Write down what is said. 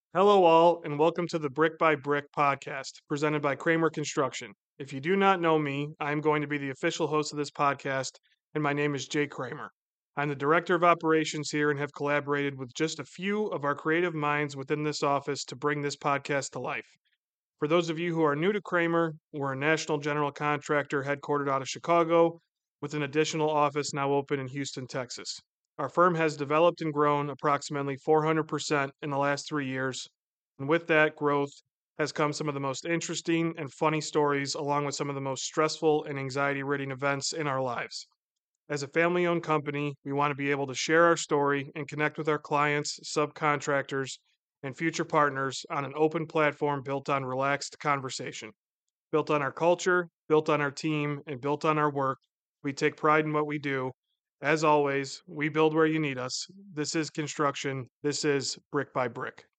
Hello, all, and welcome to the Brick by Brick podcast presented by Kramer Construction. If you do not know me, I am going to be the official host of this podcast, and my name is Jay Kramer. I'm the director of operations here and have collaborated with just a few of our creative minds within this office to bring this podcast to life. For those of you who are new to Kramer, we're a national general contractor headquartered out of Chicago with an additional office now open in Houston, Texas. Our firm has developed and grown approximately 400% in the last 3 years, and with that growth has come some of the most interesting and funny stories, along with some of the most stressful and anxiety ridden events in our lives. As a family owned company, we want to be able to share our story and connect with our clients, subcontractors, and future partners on an open platform built on relaxed conversation. Built on our culture, built on our team, and built on our work, we take pride in what we do. As always, we build where you need us. This is construction. This is brick by brick.